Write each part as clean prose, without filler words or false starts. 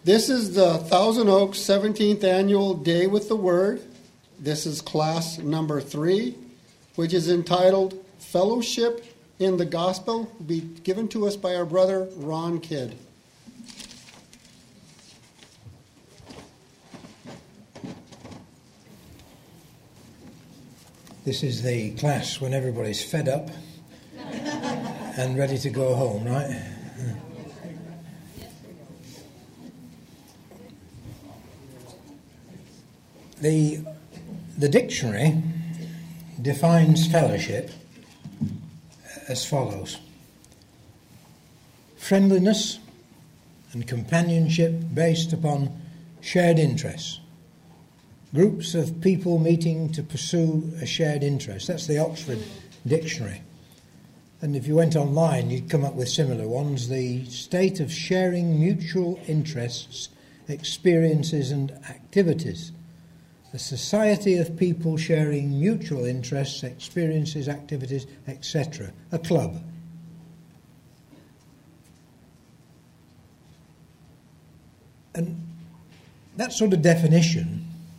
This is the Thousand Oaks 17th Annual Day with the Word. This is class number 3, which is entitled Fellowship in the Gospel, will be given to us by our brother Ron Kidd. This is the class when everybody's fed up and ready to go home, right? The dictionary defines fellowship as follows: friendliness and companionship based upon shared interests. Groups of people meeting to pursue a shared interest. That's the Oxford Dictionary. And if you went online, you'd come up with similar ones. The state of sharing mutual interests, experiences and activities. A society of people sharing mutual interests, experiences, activities, etc. A club. And that sort of definition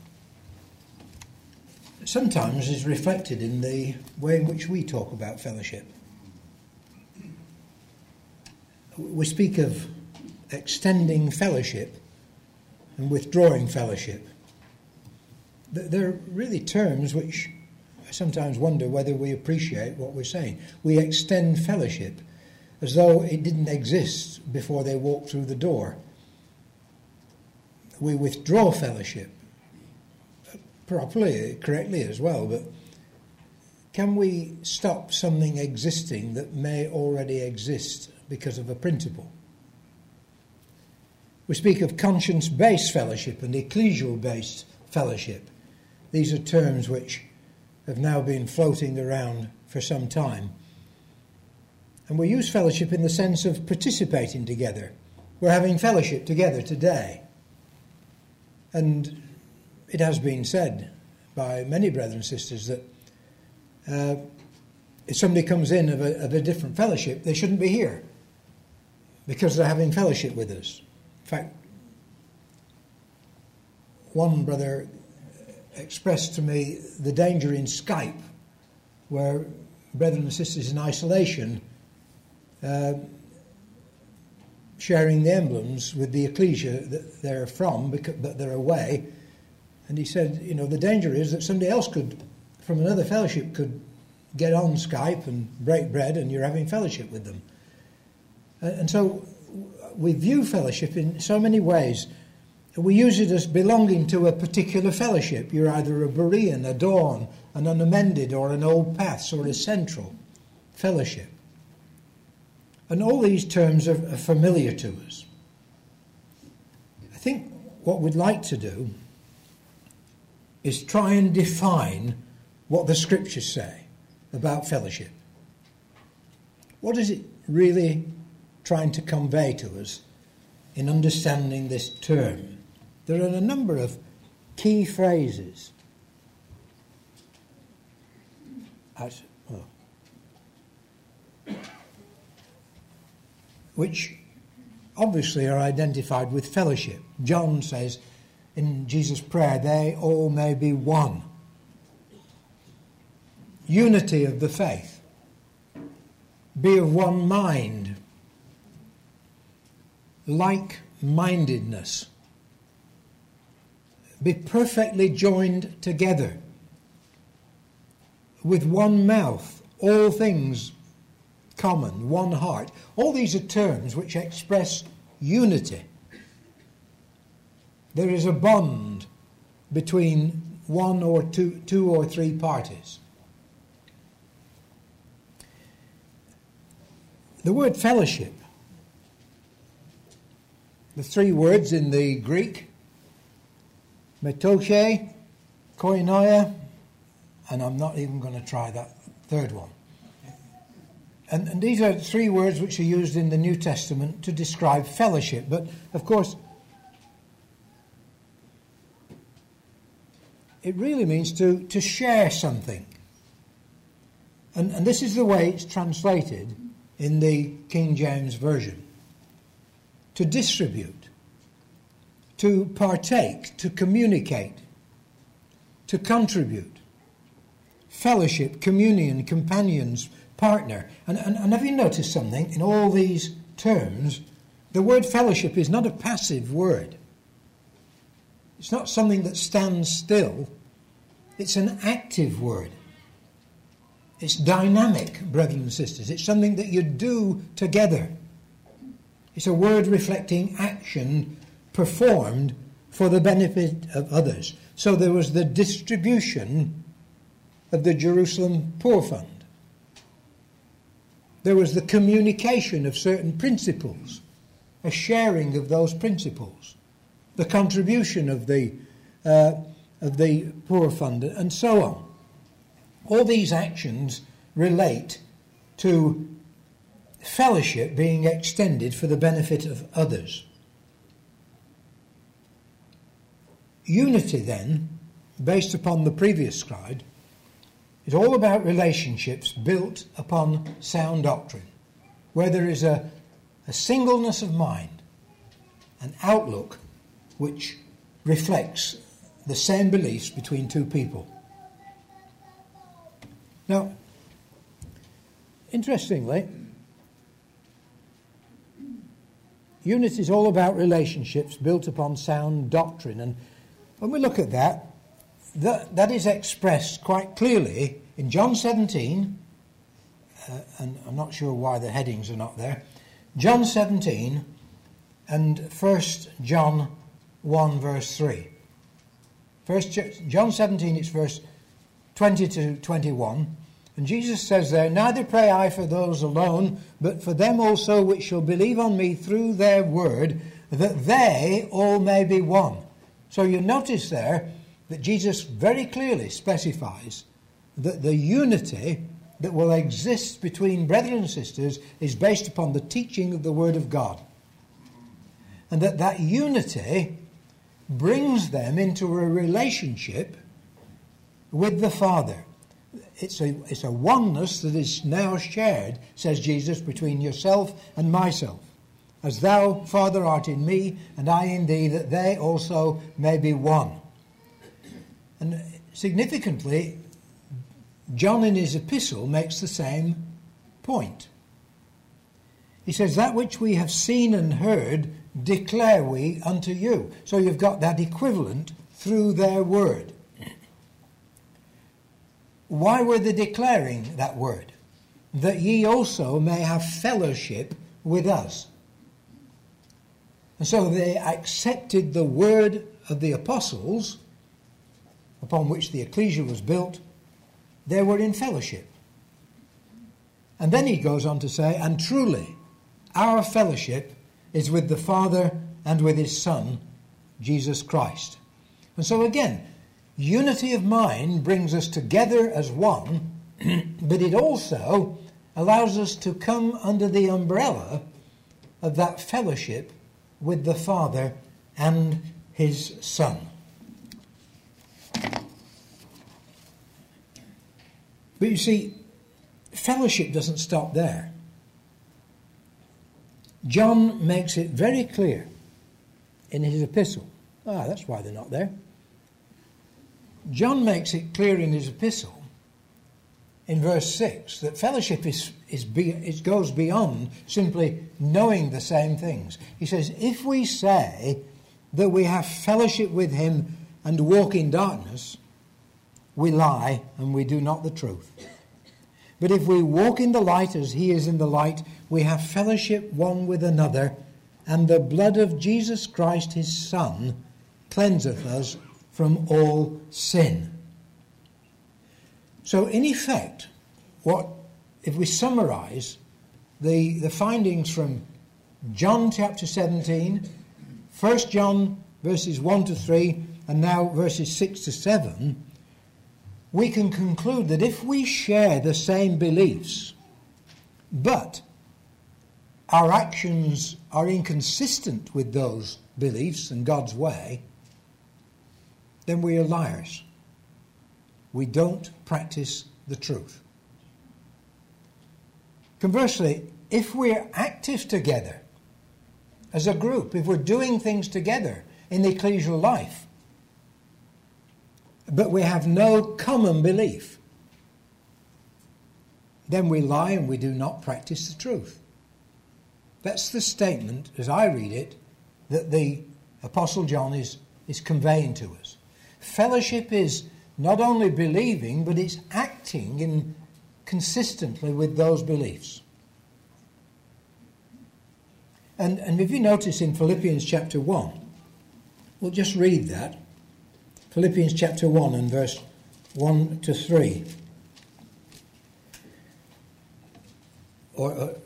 sometimes is reflected in the way in which we talk about fellowship. We speak of extending fellowship and withdrawing fellowship. They're really terms which I sometimes wonder whether we appreciate what we're saying. We extend fellowship as though it didn't exist before they walked through the door. We withdraw fellowship, properly, correctly as well, but can we stop something existing that may already exist because of a principle? We speak of conscience-based fellowship and ecclesial-based fellowship. These are terms which have now been floating around for some time. And we use fellowship in the sense of participating together. We're having fellowship together today. And it has been said by many brothers and sisters that if somebody comes in of a different fellowship, they shouldn't be here because they're having fellowship with us. In fact, one brother expressed to me the danger in Skype, where brethren and sisters in isolation sharing the emblems with the ecclesia that they're from, but they're away. And he said, the danger is that somebody else from another fellowship could get on Skype and break bread and you're having fellowship with them. And so we view fellowship in so many ways. We use it as belonging to a particular fellowship. You're either a Berean, a Dawn, an Unamended, or an Old Paths, or a Central fellowship. And all these terms are familiar to us. I think what we'd like to do is try and define what the Scriptures say about fellowship. What is it really trying to convey to us in understanding this term? There are a number of key phrases which obviously are identified with fellowship. John says in Jesus' prayer, they all may be one. Unity of the faith. Be of one mind. Like-mindedness. Be perfectly joined together. With one mouth, all things common, one heart. All these are terms which express unity. There is a bond between one or two or three parties. The word fellowship, the three words in the Greek, metoche, koinonia, and I'm not even going to try that third one. And these are three words which are used in the New Testament to describe fellowship. But, of course, it really means to share something. And this is the way it's translated in the King James Version. To distribute, to partake, to communicate, to contribute. Fellowship, communion, companions, partner. And have you noticed something? In all these terms, the word fellowship is not a passive word. It's not something that stands still. It's an active word. It's dynamic, brothers and sisters. It's something that you do together. It's a word reflecting action performed for the benefit of others. So there was the distribution of the Jerusalem Poor Fund. There was the communication of certain principles, a sharing of those principles, the contribution of the Poor Fund, and so on. All these actions relate to fellowship being extended for the benefit of others. Unity, then, based upon the previous slide, is all about relationships built upon sound doctrine, where there is a singleness of mind, an outlook which reflects the same beliefs between two people. Now, interestingly, unity is all about relationships built upon sound doctrine. And when we look at that is expressed quite clearly in John 17, and I'm not sure why the headings are not there, John 17 and 1 John 1 verse 3. John 17, it's verse 20 to 21, and Jesus says there, "Neither pray I for those alone, but for them also which shall believe on me through their word, that they all may be one." So you notice there that Jesus very clearly specifies that the unity that will exist between brethren and sisters is based upon the teaching of the Word of God. And that unity brings them into a relationship with the Father. It's a oneness that is now shared, says Jesus, between yourself and myself. As thou, Father, art in me, and I in thee, that they also may be one. And significantly, John in his epistle makes the same point. He says, "That which we have seen and heard declare we unto you." So you've got that equivalent through their word. Why were they declaring that word? "That ye also may have fellowship with us." And so they accepted the word of the apostles, upon which the ecclesia was built. They were in fellowship. And then he goes on to say, "And truly, our fellowship is with the Father and with his Son, Jesus Christ." And so again, unity of mind brings us together as one, but it also allows us to come under the umbrella of that fellowship with the Father and his Son. But you see, fellowship doesn't stop there. John makes it very clear in his epistle. That's why they're not there. John makes it clear in his epistle, in verse 6, that fellowship it goes beyond simply knowing the same things. He says, "If we say that we have fellowship with him and walk in darkness, we lie and we do not the truth. But if we walk in the light as he is in the light, we have fellowship one with another, and the blood of Jesus Christ his Son cleanseth us from all sin." So in effect, if we summarize the findings from John chapter 17, 1 John verses 1 to 3, and now verses 6 to 7, we can conclude that if we share the same beliefs, but our actions are inconsistent with those beliefs and God's way, then we are liars. We don't practice the truth. Conversely, if we're active together as a group, if we're doing things together, in the ecclesial life, but we have no common belief, then we lie and we do not practice the truth. That's the statement, as I read it, that the Apostle John is conveying to us. Fellowship is not only believing, but it's acting consistently with those beliefs. And if you notice in Philippians chapter 1, we'll just read that. Philippians chapter 1 and verse 1 to 3. Or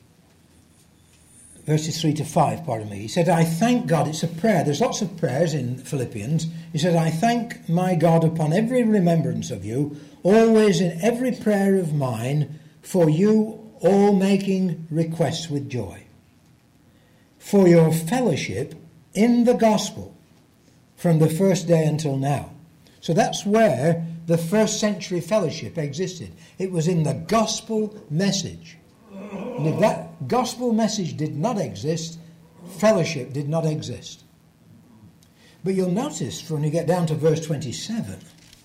verses 3 to 5, pardon me. He said, I thank God. It's a prayer. There's lots of prayers in Philippians. He said, I thank my God upon every remembrance of you, always in every prayer of mine, for you all making requests with joy, for your fellowship in the gospel from the first day until now. So that's where the first century fellowship existed. It was in the gospel message. And if that gospel message did not exist, fellowship did not exist. But you'll notice when you get down to verse 27,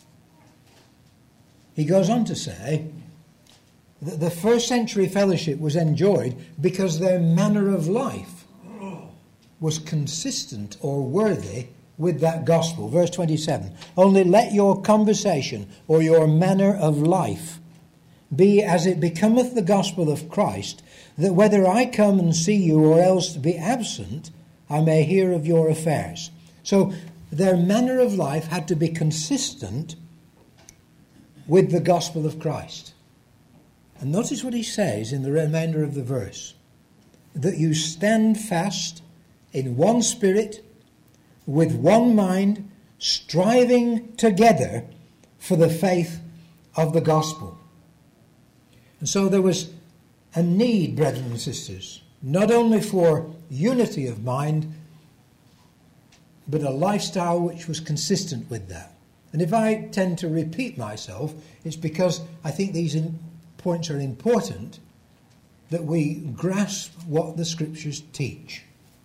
he goes on to say that the first century fellowship was enjoyed because their manner of life was consistent or worthy with that gospel. Verse 27, only let your conversation or your manner of life be as it becometh the gospel of Christ, that whether I come and see you or else be absent, I may hear of your affairs. So their manner of life had to be consistent with the gospel of Christ. And notice what he says in the remainder of the verse, that you stand fast in one spirit, with one mind, striving together for the faith of the gospel. And so there was a need, brethren and sisters, not only for unity of mind, but a lifestyle which was consistent with that. And if I tend to repeat myself, it's because I think these points are important, that we grasp what the Scriptures teach.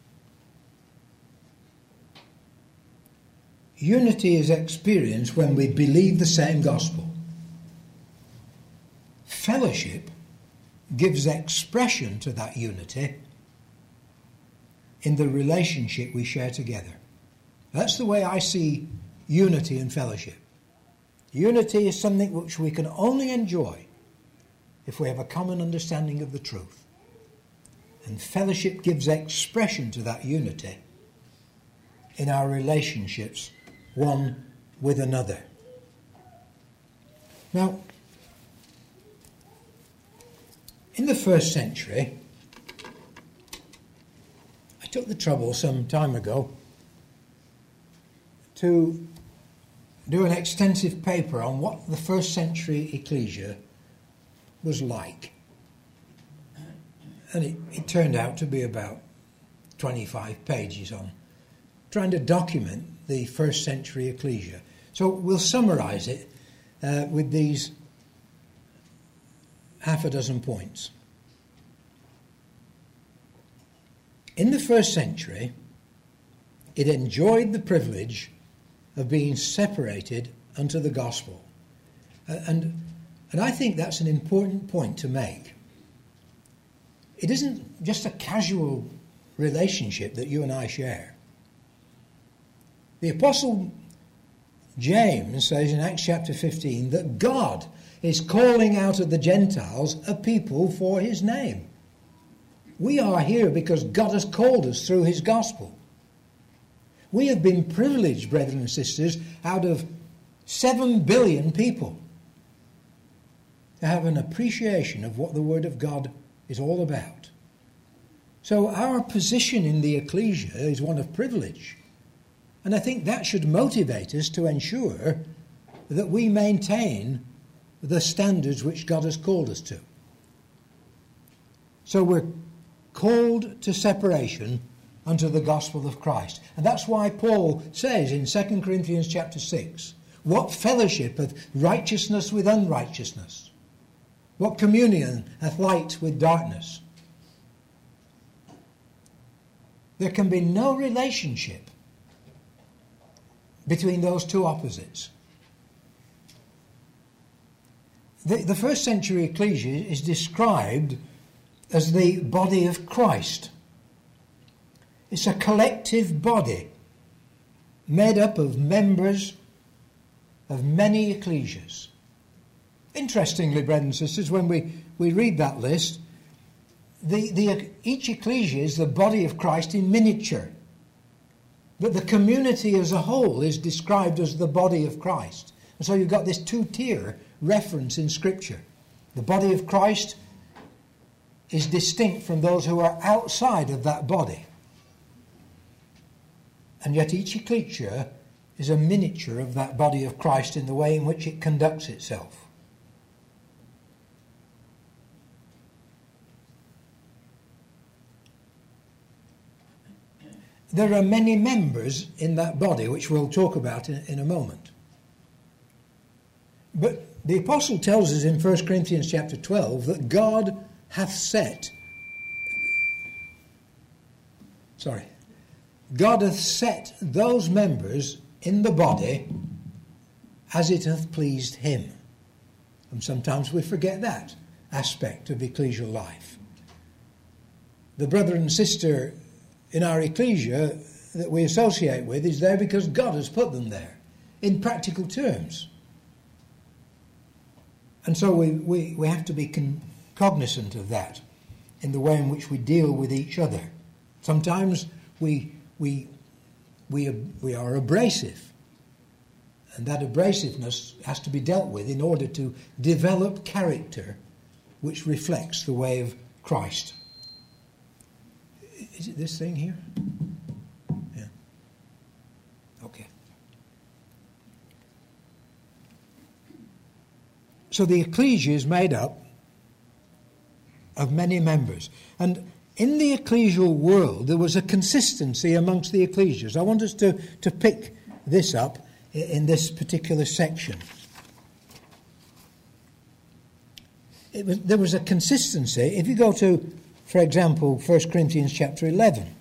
Unity is experienced when we believe the same gospel. Fellowship gives expression to that unity in the relationship we share together. That's the way I see unity and fellowship. Unity is something which we can only enjoy if we have a common understanding of the truth. And fellowship gives expression to that unity in our relationships one with another. Now, in the first century, I took the trouble some time ago to do an extensive paper on what the first century ecclesia was like. And it turned out to be about 25 pages on trying to document the first century ecclesia. So we'll summarize it with these half a dozen points. In the first century, it enjoyed the privilege of being separated unto the gospel. And I think that's an important point to make. It isn't just a casual relationship that you and I share. The Apostle James says in Acts chapter 15 that God is calling out of the Gentiles a people for his name. We are here because God has called us through his gospel. We have been privileged, brethren and sisters, out of 7 billion people to have an appreciation of what the Word of God is all about. So our position in the ecclesia is one of privilege. And I think that should motivate us to ensure that we maintain the standards which God has called us to. So we're called to separation unto the gospel of Christ. And that's why Paul says in 2 Corinthians chapter 6, what fellowship hath righteousness with unrighteousness? What communion hath light with darkness? There can be no relationship between those two opposites. The first century ecclesia is described as the body of Christ. It's a collective body made up of members of many ecclesias. Interestingly, brothers and sisters, when we read that list, each ecclesia is the body of Christ in miniature. But the community as a whole is described as the body of Christ. And so you've got this two-tier reference in Scripture. The body of Christ is distinct from those who are outside of that body. And yet each ecclesia is a miniature of that body of Christ in the way in which it conducts itself. There are many members in that body, which we'll talk about in a moment. But the apostle tells us in 1 Corinthians chapter 12 that God hath set those members in the body as it hath pleased him. And sometimes we forget that aspect of ecclesial life. The brother and sister in our ecclesia that we associate with is there because God has put them there, in practical terms. And so we have to be cognizant of that in the way in which we deal with each other. Sometimes we are abrasive, and that abrasiveness has to be dealt with in order to develop character which reflects the way of Christ. Is it this thing here? Yeah. Okay. So the ecclesia is made up of many members. And in the ecclesial world, there was a consistency amongst the ecclesias. I want us to pick this up in this particular section. There was a consistency. If you go to, for example, 1 Corinthians chapter 11.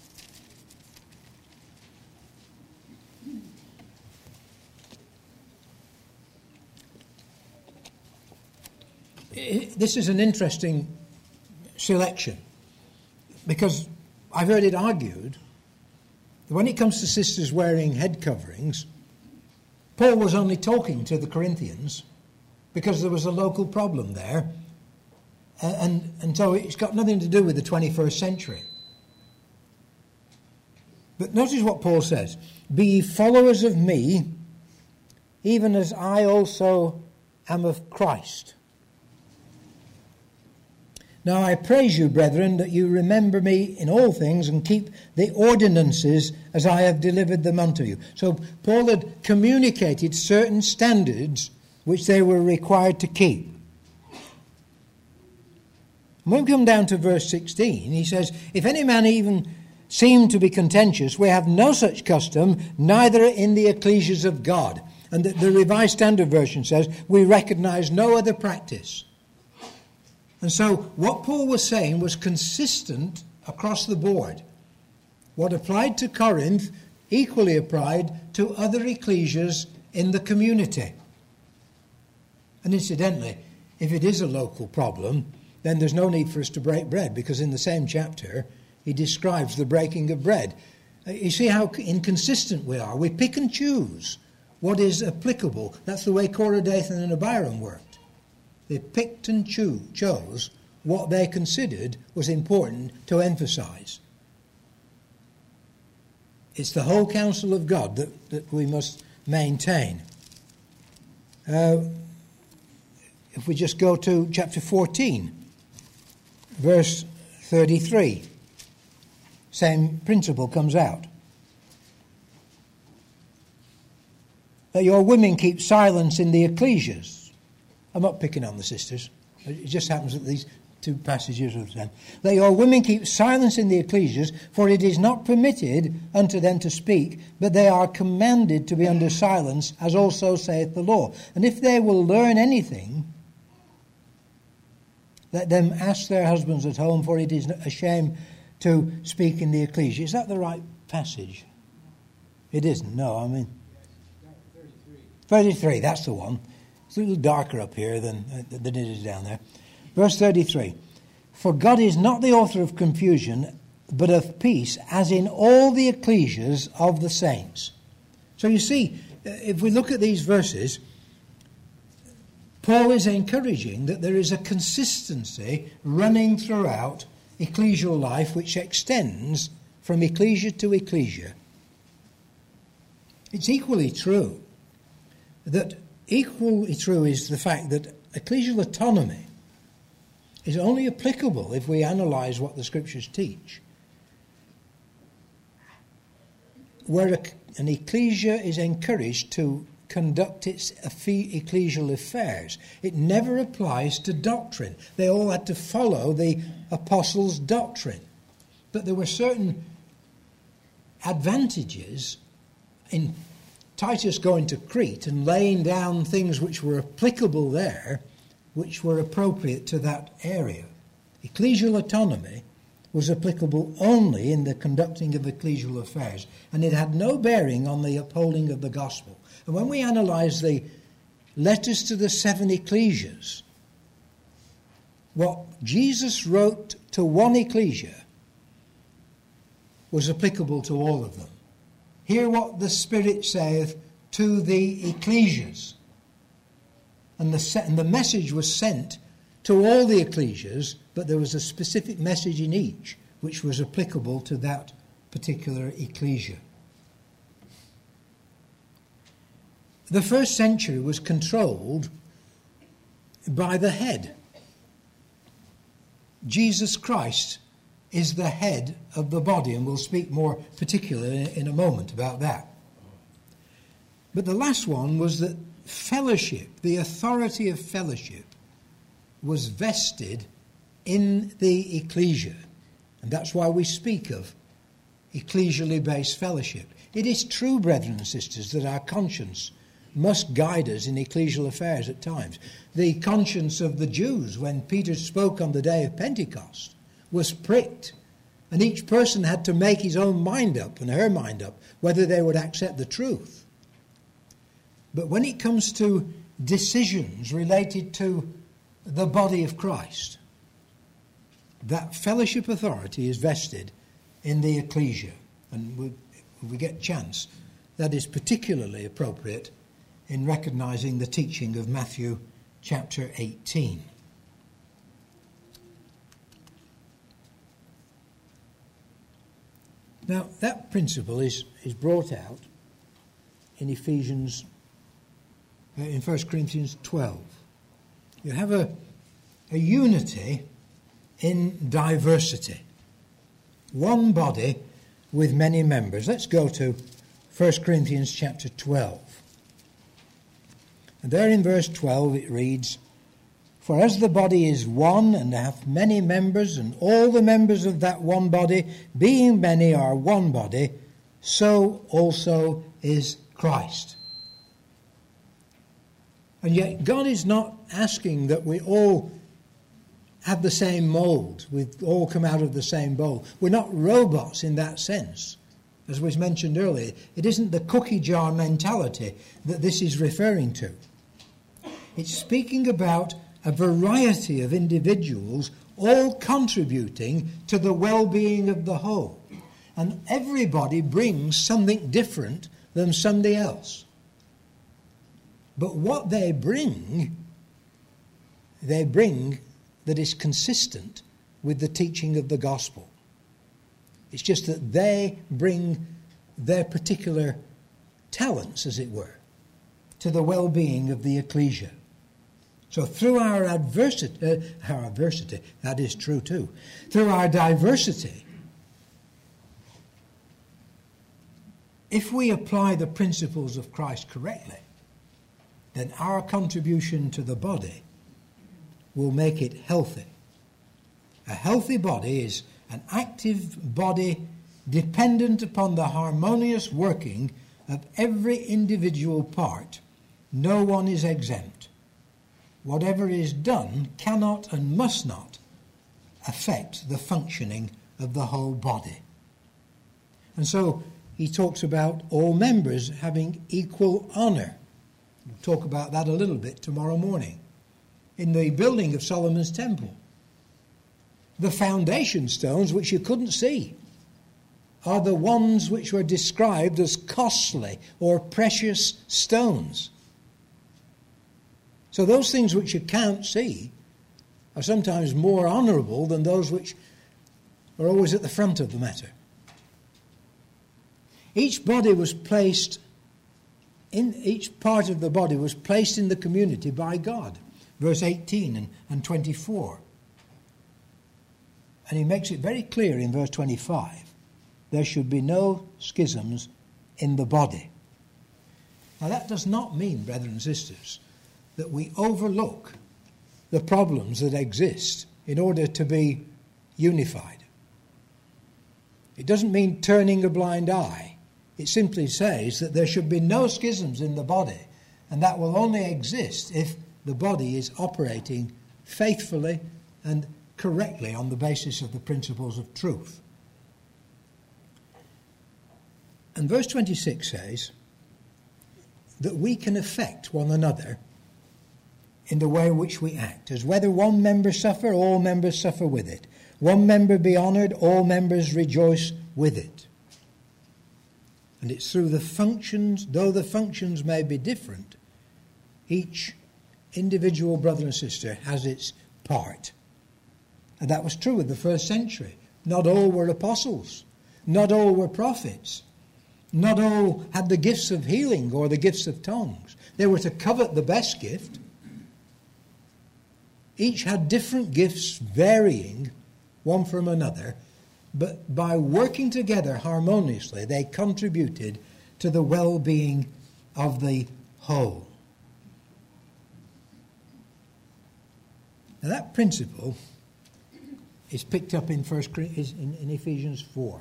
This is an interesting selection, because I've heard it argued that when it comes to sisters wearing head coverings, Paul was only talking to the Corinthians because there was a local problem there, and so it's got nothing to do with the 21st century. But notice what Paul says: "Be ye followers of me, even as I also am of Christ. Now I praise you, brethren, that you remember me in all things and keep the ordinances as I have delivered them unto you." So Paul had communicated certain standards which they were required to keep. When we come down to verse 16, he says, "If any man even seem to be contentious, we have no such custom, neither in the ecclesias of God." And the Revised Standard Version says, "We recognize no other practice." And so what Paul was saying was consistent across the board. What applied to Corinth equally applied to other ecclesias in the community. And incidentally, if it is a local problem, then there's no need for us to break bread, because in the same chapter he describes the breaking of bread. You see how inconsistent we are. We pick and choose what is applicable. That's the way Korah, Dathan and Abiram worked. They picked and chose what they considered was important to emphasize. It's the whole counsel of God that we must maintain. If we just go to chapter 14, verse 33, same principle comes out. "That your women keep silence in the ecclesias." I'm not picking on the sisters. It just happens that these two passages are the same. "That your women keep silence in the ecclesias, for it is not permitted unto them to speak, but they are commanded to be under silence, as also saith the law. And if they will learn anything, let them ask their husbands at home, for it is a shame to speak in the ecclesia." Is that the right passage? It isn't. No, I mean, 33, that's the one. It's a little darker up here than it is down there. Verse 33. For God is not the author of confusion, but of peace, as in all the ecclesias of the saints. So you see, if we look at these verses, Paul is encouraging that there is a consistency running throughout ecclesial life which extends from ecclesia to ecclesia. It's equally true is the fact that ecclesial autonomy is only applicable if we analyse what the Scriptures teach. Where an ecclesia is encouraged to conduct its ecclesial affairs, it never applies to doctrine. They all had to follow the apostles' doctrine. But there were certain advantages in Titus going to Crete and laying down things which were applicable there, which were appropriate to that area. Ecclesial autonomy was applicable only in the conducting of ecclesial affairs, and it had no bearing on the upholding of the gospel. And when we analyse the letters to the 7 ecclesias, what Jesus wrote to one ecclesia was applicable to all of them. Hear what the Spirit saith to the ecclesias. And the message was sent to all the ecclesias, but there was a specific message in each which was applicable to that particular ecclesia. The first century was controlled by the head. Jesus Christ is the head of the body, and we'll speak more particularly in a moment about that. But the last one was that fellowship, the authority of fellowship, was vested in the ecclesia. And that's why we speak of ecclesially based fellowship. It is true, brethren and sisters, that our conscience must guide us in ecclesial affairs at times. The conscience of the Jews, when Peter spoke on the day of Pentecost, was pricked. And each person had to make his own mind up and her mind up whether they would accept the truth. But when it comes to decisions related to the body of Christ, that fellowship authority is vested in the ecclesia. And if we get chance, that is particularly appropriate in recognising the teaching of Matthew chapter 18. Now, that principle is brought out in in 1 Corinthians 12. You have a unity in diversity. One body with many members. Let's go to 1 Corinthians chapter 12. And there in verse 12 it reads, For as the body is one and hath many members, and all the members of that one body, being many, are one body, so also is Christ. And yet God is not asking that we all have the same mould, we all come out of the same bowl. We're not robots in that sense. As was mentioned earlier, it isn't the cookie jar mentality that this is referring to. It's speaking about a variety of individuals all contributing to the well-being of the whole. And everybody brings something different than somebody else. But what they bring that is consistent with the teaching of the gospel. It's just that they bring their particular talents, as it were, to the well-being of the ecclesia. So through our adversity, that is true too, through our diversity, if we apply the principles of Christ correctly, then our contribution to the body will make it healthy. A healthy body is an active body dependent upon the harmonious working of every individual part. No one is exempt. Whatever is done cannot and must not affect the functioning of the whole body. And so he talks about all members having equal honour. We'll talk about that a little bit tomorrow morning. In the building of Solomon's temple, the foundation stones, which you couldn't see, are the ones which were described as costly or precious stones. So those things which you can't see are sometimes more honourable than those which are always at the front of the matter. Each part of the body was placed in the community by God. Verse 18 and 24. And he makes it very clear in verse 25. There should be no schisms in the body. Now that does not mean, brethren and sisters, that we overlook the problems that exist in order to be unified. It doesn't mean turning a blind eye. It simply says that there should be no schisms in the body, and that will only exist if the body is operating faithfully and correctly on the basis of the principles of truth. And verse 26 says that we can affect one another in the way in which we act, as whether one member suffer, all members suffer with it. One member be honoured, all members rejoice with it. And it's through the functions, though the functions may be different, each individual brother and sister has its part. And that was true in the first century. Not all were apostles. Not all were prophets. Not all had the gifts of healing or the gifts of tongues. They were to covet the best gift. Each had different gifts varying one from another, but by working together harmoniously, they contributed to the well-being of the whole. Now that principle is picked up in Ephesians 4.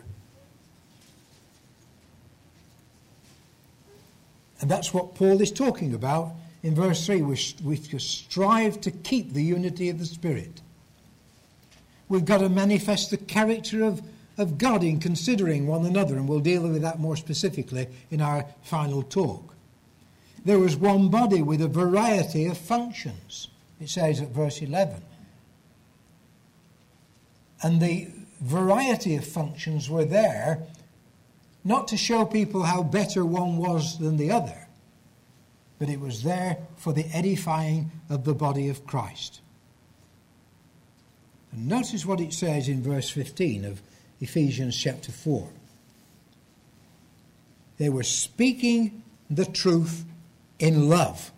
And that's what Paul is talking about in verse 3. We strive to keep the unity of the Spirit. We've got to manifest the character of God in considering one another, and we'll deal with that more specifically in our final talk. There was one body with a variety of functions, it says at verse 11. And the variety of functions were there not to show people how better one was than the other, but it was there for the edifying of the body of Christ. And notice what it says in verse 15 of Ephesians chapter 4. They were speaking the truth in love.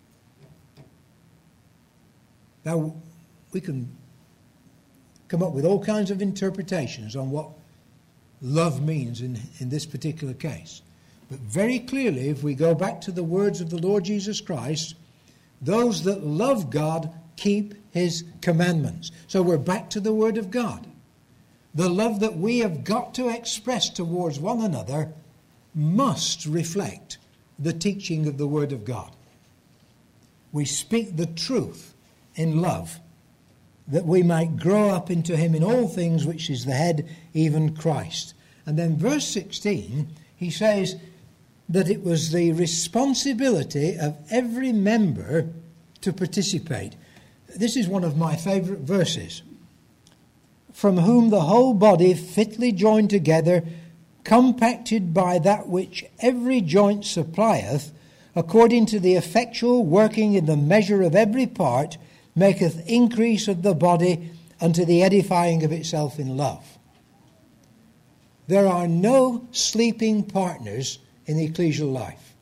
Now, we can come up with all kinds of interpretations on what love means in this particular case. But very clearly, if we go back to the words of the Lord Jesus Christ, those that love God keep his commandments. So we're back to the Word of God. The love that we have got to express towards one another must reflect the teaching of the Word of God. We speak the truth in love, that we might grow up into him in all things, which is the head, even Christ. And then verse 16, he says that it was the responsibility of every member to participate. This is one of my favourite verses. From whom the whole body fitly joined together, compacted by that which every joint supplieth, according to the effectual working in the measure of every part, maketh increase of the body unto the edifying of itself in love. There are no sleeping partners in the ecclesial life.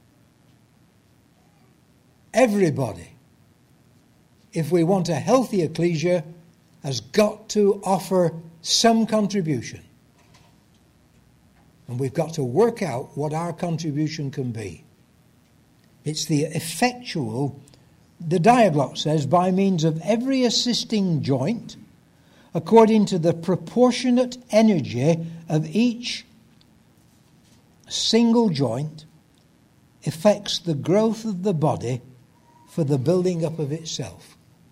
Everybody, if we want a healthy ecclesia, has got to offer some contribution. And we've got to work out what our contribution can be. It's the effectual, the diaglott says, by means of every assisting joint, according to the proportionate energy of each single joint, affects the growth of the body for the building up of itself.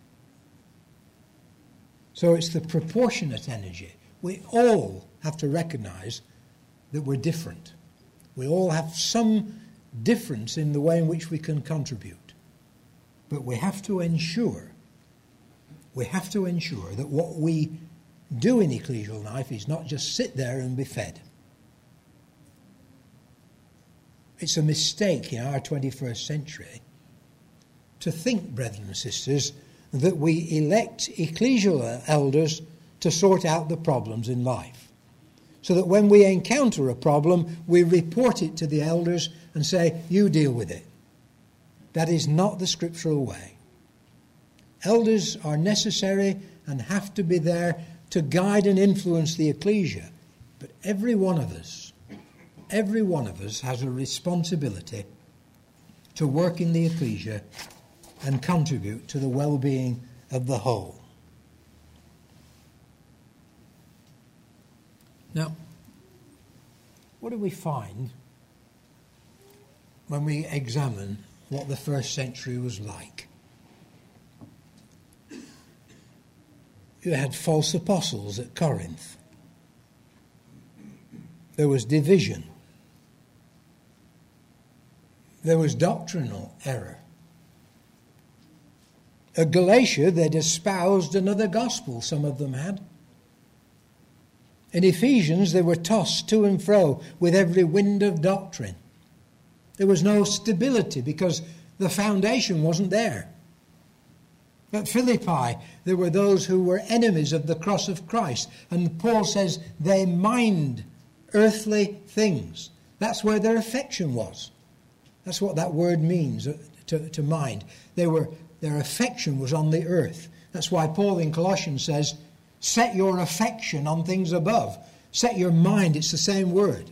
So it's the proportionate energy. We all have to recognize that we're different. We all have some difference in the way in which we can contribute. But we have to ensure that what we do in ecclesial life is not just sit there and be fed. It's a mistake in our 21st century to think, brethren and sisters, that we elect ecclesial elders to sort out the problems in life. So that when we encounter a problem, we report it to the elders and say, you deal with it. That is not the scriptural way. Elders are necessary and have to be there to guide and influence the ecclesia. But every one of us has a responsibility to work in the ecclesia and contribute to the well-being of the whole. Now, what do we find when we examine what the first century was like? You had false apostles at Corinth. There was division. There was doctrinal error. At Galatia, they'd espoused another gospel, some of them had. In Ephesians, they were tossed to and fro with every wind of doctrine. There was no stability because the foundation wasn't there. At Philippi, there were those who were enemies of the cross of Christ. And Paul says they mind earthly things. That's where their affection was. That's what that word means, to mind. Their affection was on the earth. That's why Paul in Colossians says, set your affection on things above. Set your mind, it's the same word.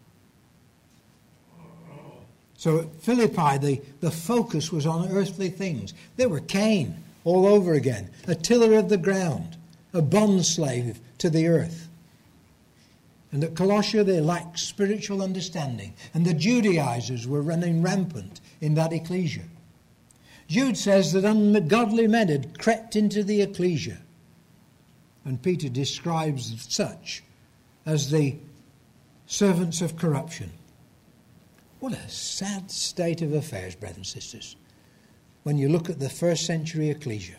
So at Philippi, the focus was on earthly things. They were Cain all over again, a tiller of the ground, a bondslave to the earth. And at Colossia, they lacked spiritual understanding. And the Judaizers were running rampant in that ecclesia. Jude says that ungodly men had crept into the ecclesia. And Peter describes such as the servants of corruption. What a sad state of affairs, brothers and sisters, when you look at the first century ecclesia.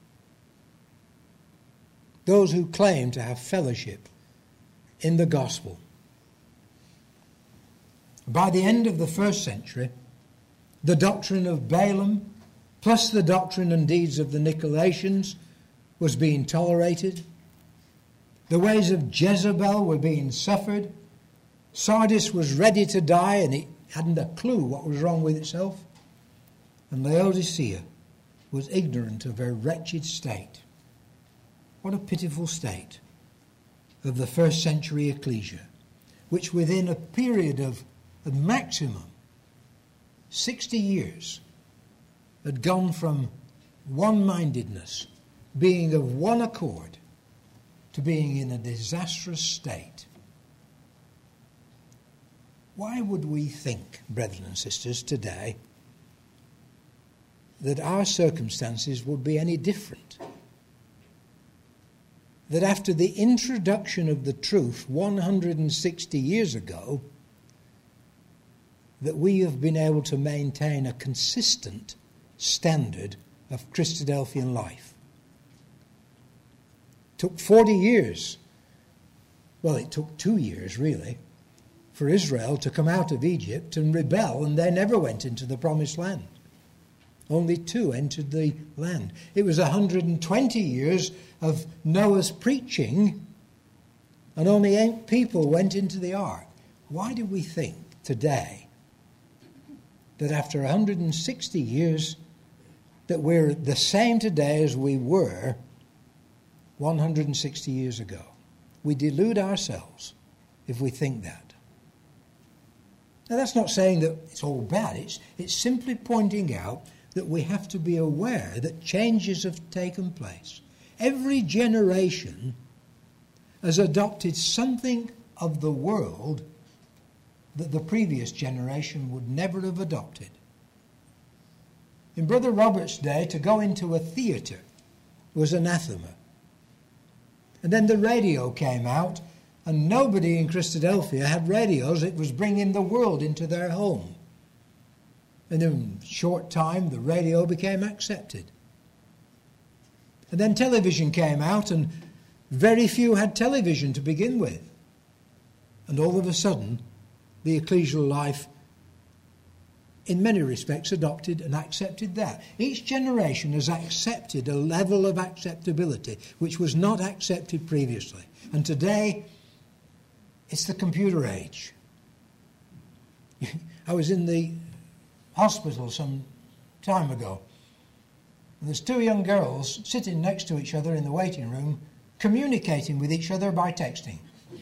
Those who claim to have fellowship in the gospel. By the end of the first century, the doctrine of Balaam, plus the doctrine and deeds of the Nicolaitans, was being tolerated. The ways of Jezebel were being suffered. Sardis was ready to die and it hadn't a clue what was wrong with itself. And Laodicea was ignorant of her wretched state. What a pitiful state of the first century ecclesia, which within a period of a maximum 60 years had gone from one-mindedness, being of one accord, to being in a disastrous state. Why would we think, brethren and sisters, today that our circumstances would be any different? That after the introduction of the truth 160 years ago, that we have been able to maintain a consistent standard of Christadelphian life. It took 40 years, well, it took 2 years really, for Israel to come out of Egypt and rebel, and they never went into the promised land. Only 2 entered the land. It was 120 years of Noah's preaching, and only 8 people went into the ark. Why do we think today that after 160 years that we're the same today as we were 160 years ago? We delude ourselves if we think that. Now, that's not saying that it's all bad. It's simply pointing out that we have to be aware that changes have taken place. Every generation has adopted something of the world that the previous generation would never have adopted. In Brother Robert's day, to go into a theatre was anathema. And then the radio came out, and nobody in Christadelphia had radios. It was bringing the world into their home. And in a short time, the radio became accepted. And then television came out, and very few had television to begin with. And all of a sudden, the ecclesial life, in many respects, adopted and accepted that. Each generation has accepted a level of acceptability which was not accepted previously. And today, it's the computer age. I was in the hospital some time ago, and there's two young girls sitting next to each other in the waiting room, communicating with each other by texting.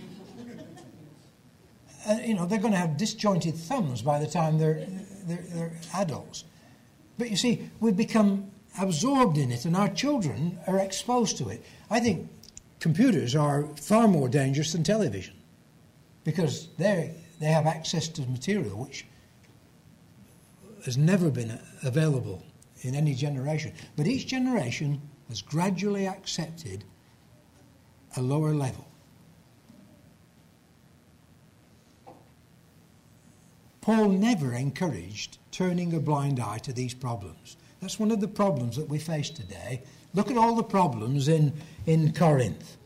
They're going to have disjointed thumbs by the time they're adults. But you see, we've become absorbed in it, and our children are exposed to it. I think computers are far more dangerous than television, because they have access to material which has never been available in any generation. But each generation has gradually accepted a lower level. Paul never encouraged turning a blind eye to these problems. That's one of the problems that we face today. Look at all the problems in Corinth.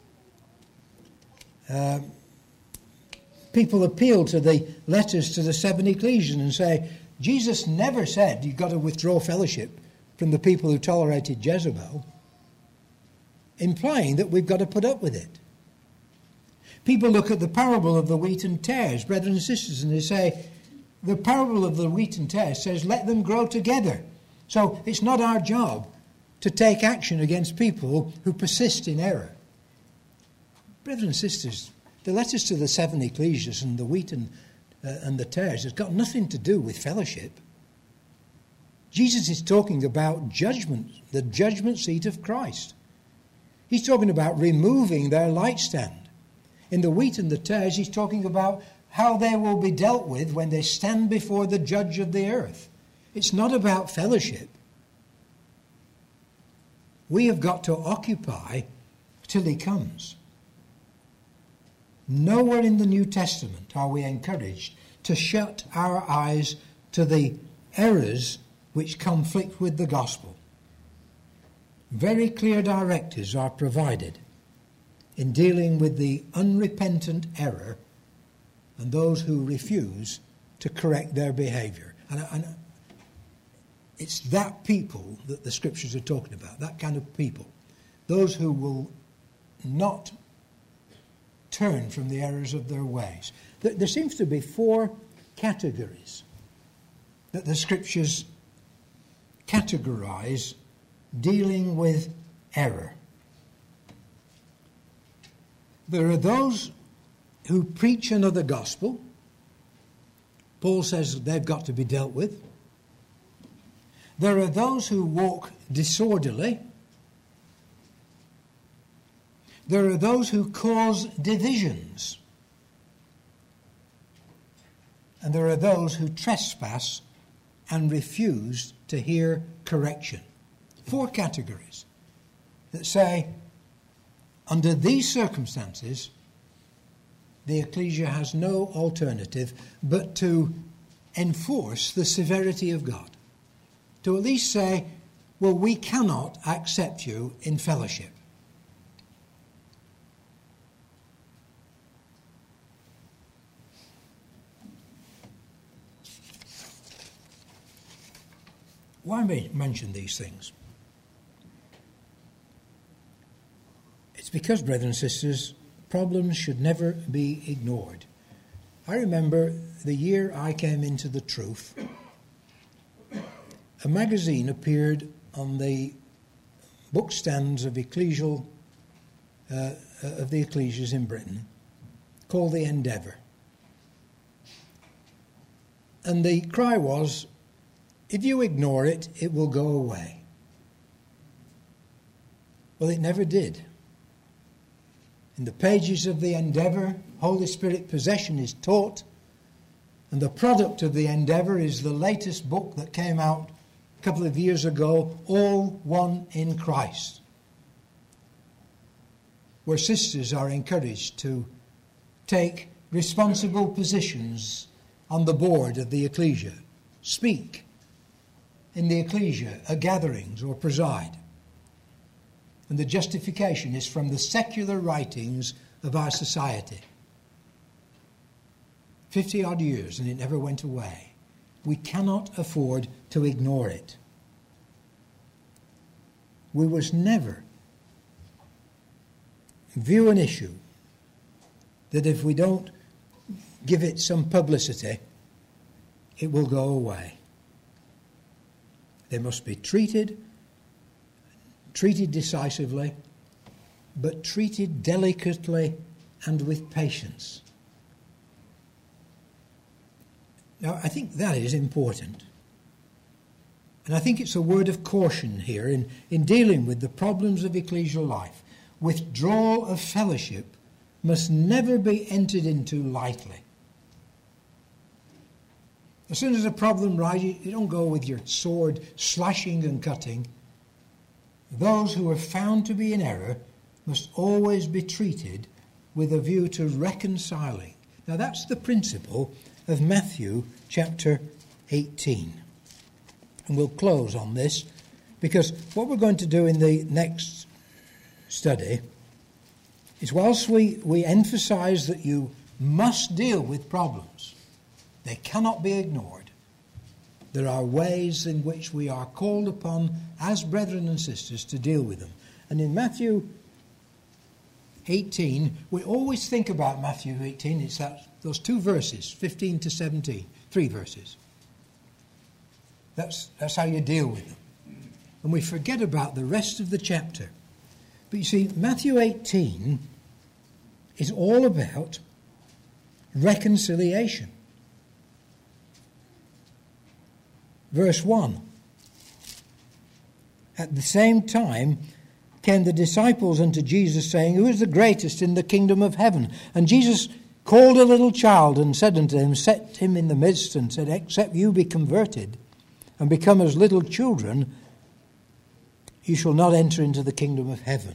People appeal to the letters to the 7 ecclesias and say, Jesus never said you've got to withdraw fellowship from the people who tolerated Jezebel, implying that we've got to put up with it. People look at the parable of the wheat and tares, brethren and sisters, and they say, the parable of the wheat and tares says, let them grow together. So it's not our job to take action against people who persist in error. Brethren and sisters, the letters to the 7 ecclesias and the wheat and the tares has got nothing to do with fellowship. Jesus is talking about judgment, the judgment seat of Christ. He's talking about removing their light stand. In the wheat and the tares, he's talking about how they will be dealt with when they stand before the judge of the earth. It's not about fellowship. We have got to occupy till he comes. Nowhere in the New Testament are we encouraged to shut our eyes to the errors which conflict with the gospel. Very clear directives are provided in dealing with the unrepentant error and those who refuse to correct their behavior. And it's that people that the scriptures are talking about, that kind of people. Those who will not turn from the errors of their ways. There seems to be 4 categories that the scriptures categorize dealing with error. There are those who preach another gospel. Paul says they've got to be dealt with. There are those who walk disorderly. There are those who cause divisions. And there are those who trespass and refuse to hear correction. 4 categories that say, under these circumstances, the ecclesia has no alternative but to enforce the severity of God. To at least say, well, we cannot accept you in fellowship. Why mention these things? It's because, brethren and sisters, problems should never be ignored. I remember the year I came into the truth, a magazine appeared on the bookstands of the ecclesias in Britain called The Endeavour. And the cry was, if you ignore it, it will go away. Well, it never did. In the pages of The Endeavour, Holy Spirit possession is taught, and the product of The Endeavour is the latest book that came out a couple of years ago, All One in Christ, where sisters are encouraged to take responsible positions on the board of the ecclesia, speak in the ecclesia at gatherings or preside. And the justification is from the secular writings of our society. 50-odd years and it never went away. We cannot afford to ignore it. We must never view an issue that if we don't give it some publicity, it will go away. They must be treated decisively, but treated delicately and with patience. Now, I think that is important. And I think it's a word of caution here in dealing with the problems of ecclesial life. Withdrawal of fellowship must never be entered into lightly. As soon as a problem rises, you don't go with your sword slashing and cutting. Those who are found to be in error must always be treated with a view to reconciling. Now that's the principle of Matthew chapter 18. And we'll close on this, because what we're going to do in the next study is, whilst we emphasize that you must deal with problems, they cannot be ignored. There are ways in which we are called upon as brethren and sisters to deal with them. And in Matthew 18, we always think about Matthew 18, it's those two verses, 15 to 17, 3 verses. That's how you deal with them. And we forget about the rest of the chapter. But you see, Matthew 18 is all about reconciliation. Verse 1. At the same time came the disciples unto Jesus, saying, Who is the greatest in the kingdom of heaven? And Jesus called a little child and said unto him, set him in the midst, and said, Except you be converted and become as little children, you shall not enter into the kingdom of heaven.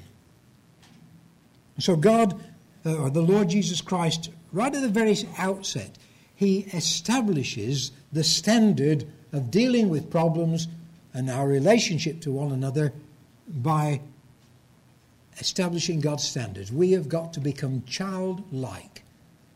So God, or the Lord Jesus Christ, right at the very outset, he establishes the standard of dealing with problems and our relationship to one another by establishing God's standards. We have got to become childlike.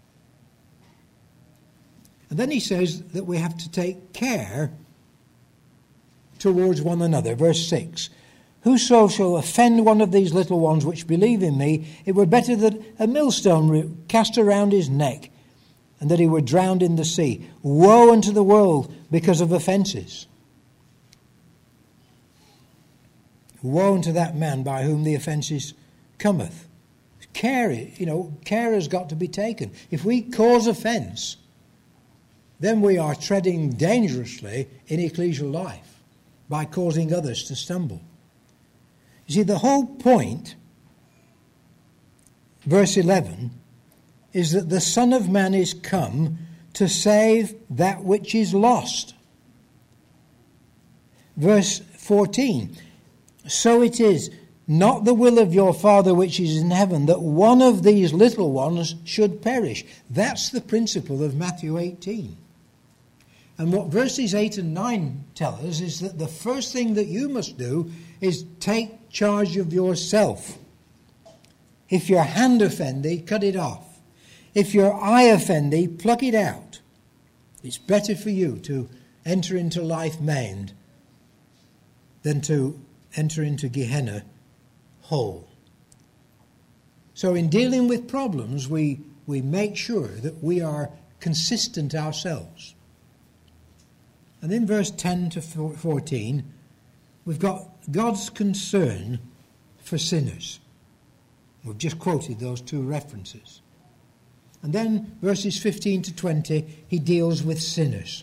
And then he says that we have to take care towards one another. Verse 6. Whoso shall offend one of these little ones which believe in me, it were better that a millstone were cast around his neck, and that he were drowned in the sea. Woe unto the world because of offences. Woe unto that man by whom the offences cometh. Care has got to be taken. If we cause offence, then we are treading dangerously in ecclesial life by causing others to stumble. You see, the whole point, verse 11, is that the Son of Man is come to save that which is lost. Verse 14, so it is not the will of your Father which is in heaven that one of these little ones should perish. That's the principle of Matthew 18. And what verses 8 and 9 tell us is that the first thing that you must do is take charge of yourself. If your hand offend thee, cut it off. If your eye offend thee, pluck it out. It's better for you to enter into life maimed than to enter into Gehenna whole. So in dealing with problems, we make sure that we are consistent ourselves. And in verse 10 to 14, we've got God's concern for sinners. We've just quoted those two references. And then verses 15 to 20, he deals with sinners.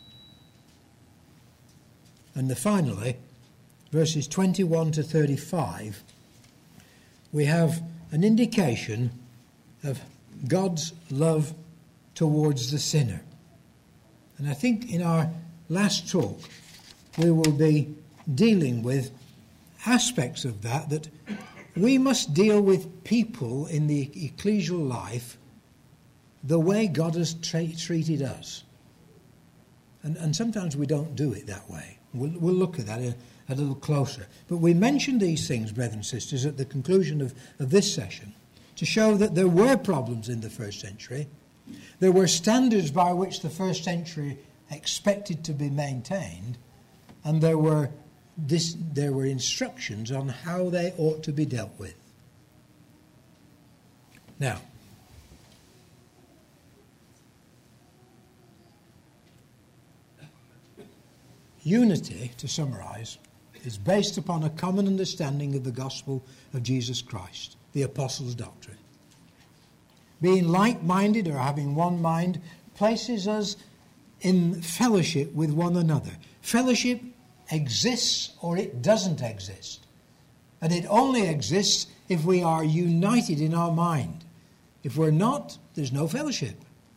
And finally, verses 21 to 35, we have an indication of God's love towards the sinner. And I think in our last talk, we will be dealing with aspects of that we must deal with people in the ecclesial life the way God has treated us. And sometimes we don't do it that way. We'll look at that a little closer. But we mentioned these things, brothers and sisters, at the conclusion of this session to show that there were problems in the first century. There were standards by which the first century expected to be maintained, and there were instructions on how they ought to be dealt with. Now, unity, to summarize, is based upon a common understanding of the gospel of Jesus Christ, the apostles' doctrine. Being like-minded or having one mind places us in fellowship with one another. Fellowship exists or it doesn't exist. And it only exists if we are united in our mind. If we're not, there's no fellowship.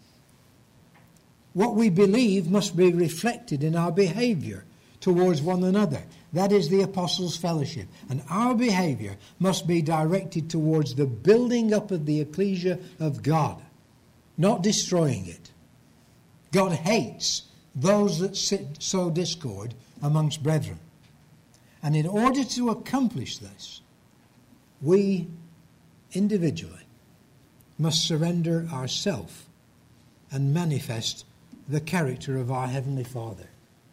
What we believe must be reflected in our behavior towards one another. That is the apostles' fellowship. And our behavior must be directed towards the building up of the ecclesia of God, not destroying it. God hates those that sow discord amongst brethren. And in order to accomplish this, we individually must surrender ourselves and manifest the character of our Heavenly Father.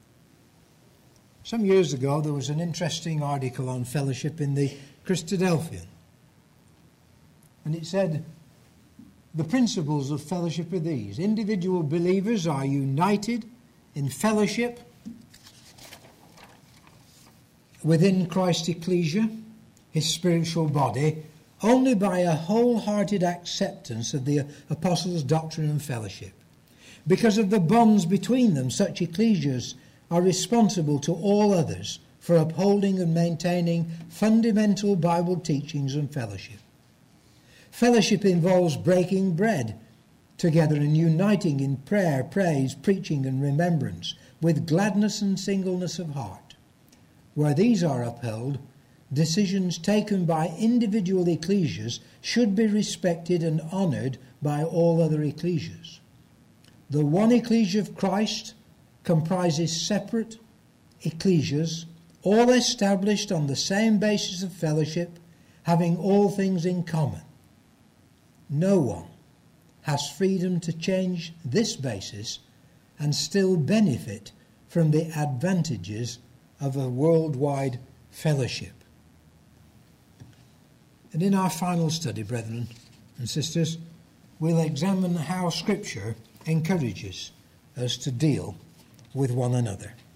Some years ago, there was an interesting article on fellowship in the Christadelphian. And it said, the principles of fellowship are these. Individual believers are united in fellowship within Christ's ecclesia, his spiritual body, only by a wholehearted acceptance of the apostles' doctrine and fellowship. Because of the bonds between them, such ecclesias are responsible to all others for upholding and maintaining fundamental Bible teachings and fellowship. Fellowship involves breaking bread together and uniting in prayer, praise, preaching and remembrance with gladness and singleness of heart. Where these are upheld, decisions taken by individual ecclesias should be respected and honoured by all other ecclesias. The one ecclesia of Christ comprises separate ecclesias, all established on the same basis of fellowship, having all things in common. No one has freedom to change this basis and still benefit from the advantages of a worldwide fellowship. And in our final study, brethren and sisters, we'll examine how Scripture encourages us to deal with one another.